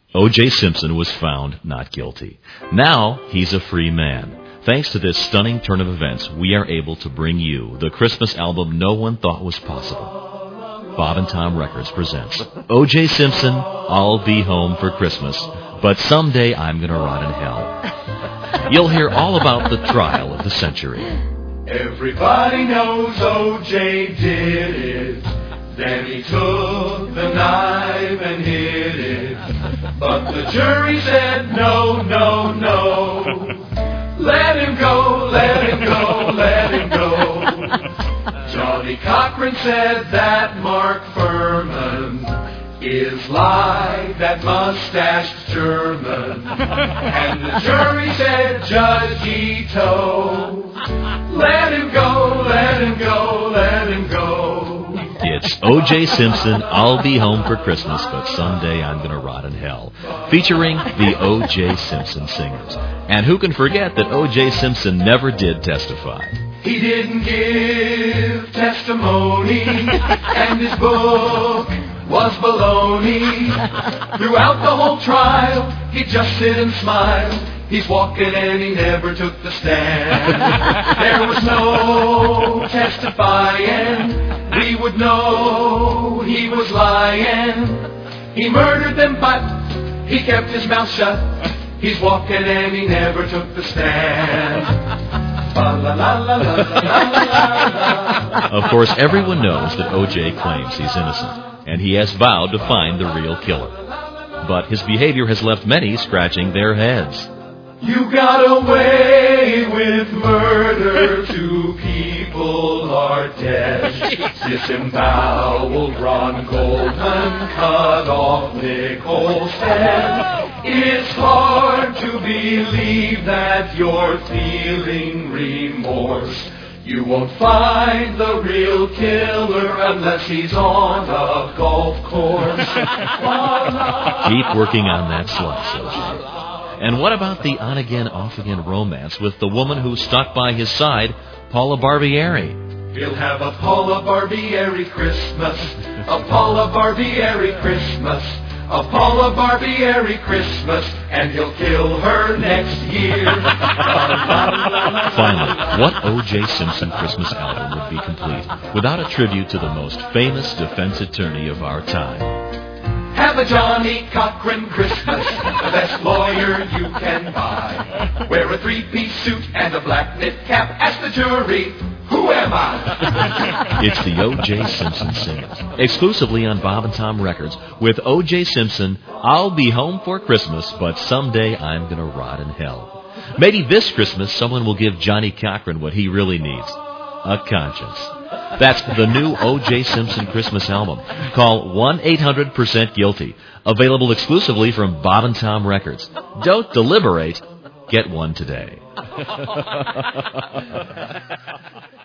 O.J. Simpson was found not guilty. Now he's a free man. Thanks to this stunning turn of events, we are able to bring you the Christmas album no one thought was possible. Bob and Tom Records presents O.J. Simpson, I'll Be Home for Christmas, but someday I'm gonna rot in hell. You'll hear all about the trial of the century. Everybody knows O.J. did it. Then he took the knife and hid it. But the jury said no, no, no. Let him go, let him go, let him go. Johnny Cochran said that Mark Furman is like that mustached German. And the jury said, Judge Ito, let him go, let him go, let him go. It's O.J. Simpson, I'll Be Home for Christmas, but someday I'm gonna rot in hell, featuring the O.J. Simpson Singers. And who can forget that O.J. Simpson never did testify? He didn't give testimony, and his book was baloney. Throughout the whole trial, he'd just sit and smile. He's walking and he never took the stand. There was no testifying. We would know he was lying. He murdered them, but he kept his mouth shut. He's walking and he never took the stand. Of course, everyone knows that O.J. claims he's innocent, and he has vowed to find the real killer. But his behavior has left many scratching their heads. You got away with murder, 2 people are dead. Disemboweled Ron Goldman, cut off Nichols' head. It's hard to believe that you're feeling remorse. You won't find the real killer unless he's on a golf course. Keep working on that slice, O.J. And what about the on-again, off-again romance with the woman who stuck by his side, Paula Barbieri? He'll have a Paula Barbieri Christmas, a Paula Barbieri Christmas, a Paula Barbieri Christmas, and he'll kill her next year. Finally, what O.J. Simpson Christmas album would be complete without a tribute to the most famous defense attorney of our time? Have a Johnny Cochran Christmas, the best lawyer you can buy. Wear a 3-piece suit and a black knit cap. Ask the jury, who am I? It's the O.J. Simpson Singers, exclusively on Bob and Tom Records, with O.J. Simpson, I'll Be Home for Christmas, but someday I'm gonna rot in hell. Maybe this Christmas someone will give Johnny Cochran what he really needs, a conscience. That's the new O.J. Simpson Christmas album. Call 1-800-%GUILTY. Available exclusively from Bob and Tom Records. Don't deliberate. Get one today.